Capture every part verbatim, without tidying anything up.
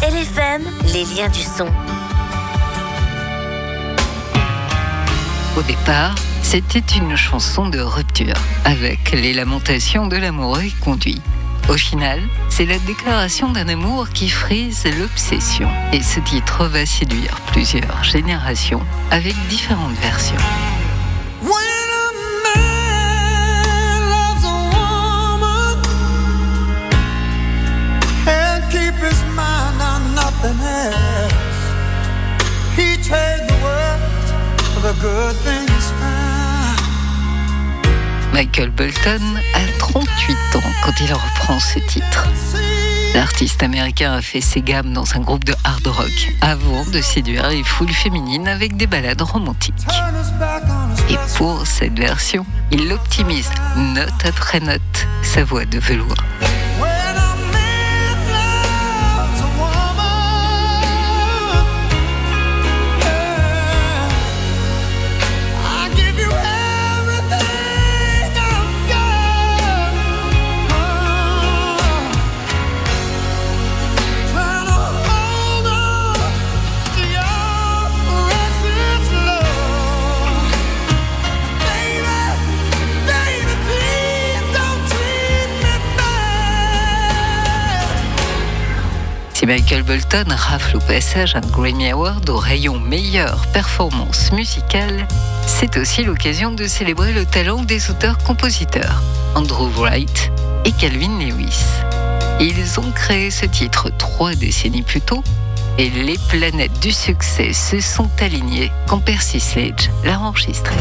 L F M, les liens du son. Au départ, c'était une chanson de rupture, avec les lamentations de l'amoureux conduit. Au final, c'est la déclaration d'un amour qui frise l'obsession. Et ce titre va séduire plusieurs générations avec différentes versions. Michael Bolton a trente-huit ans quand il reprend ce titre. L'artiste américain a fait ses gammes dans un groupe de hard rock avant de séduire les foules féminines avec des ballades romantiques. Et pour cette version, il optimise note après note sa voix de velours. Si Michael Bolton rafle au passage un Grammy Award au rayon meilleure performance musicale, c'est aussi l'occasion de célébrer le talent des auteurs-compositeurs, Andrew Wright et Calvin Lewis. Ils ont créé ce titre trois décennies plus tôt, et les planètes du succès se sont alignées quand Percy Sledge l'a enregistré.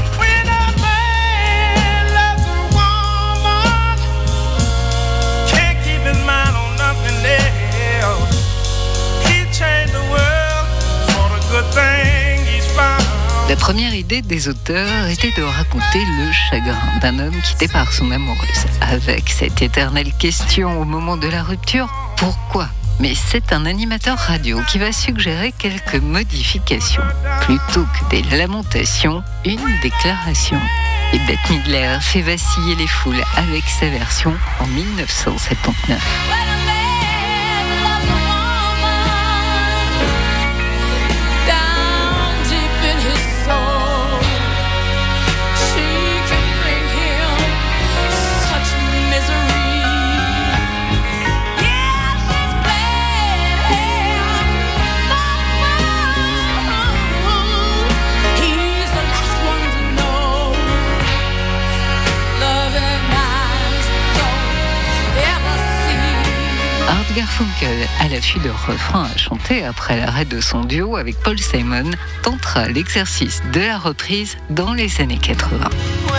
La première idée des auteurs était de raconter le chagrin d'un homme quitté par son amoureuse. Avec cette éternelle question au moment de la rupture, pourquoi ? Mais c'est un animateur radio qui va suggérer quelques modifications. Plutôt que des lamentations, une déclaration. Et Bette Midler fait vaciller les foules avec sa version en dix-neuf cent soixante-dix-neuf. Art Garfunkel, à l'affût de refrains à chanter après l'arrêt de son duo avec Paul Simon, tentera l'exercice de la reprise dans les années quatre-vingts.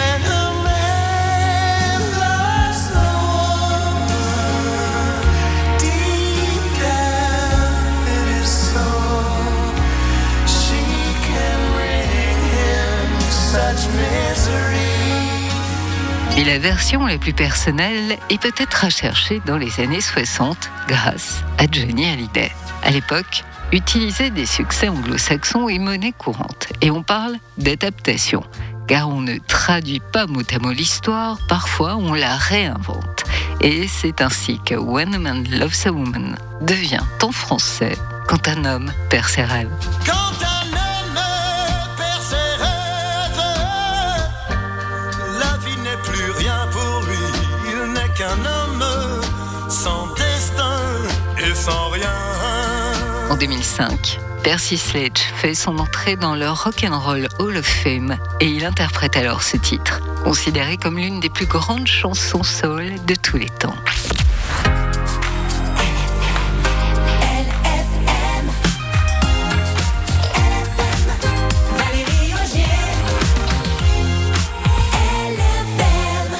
Mais la version la plus personnelle est peut-être à chercher dans les années soixante grâce à Johnny Hallyday. À l'époque, utiliser des succès anglo-saxons est monnaie courante. Et on parle d'adaptation, car on ne traduit pas mot à mot l'histoire, parfois on la réinvente. Et c'est ainsi que When a Man Loves a Woman devient en français quand un homme perd ses rêves. Un homme sans destin et sans rien. En deux mille cinq, Percy Sledge fait son entrée dans le Rock'n'Roll Hall of Fame et il interprète alors ce titre, considéré comme l'une des plus grandes chansons soul de tous les temps.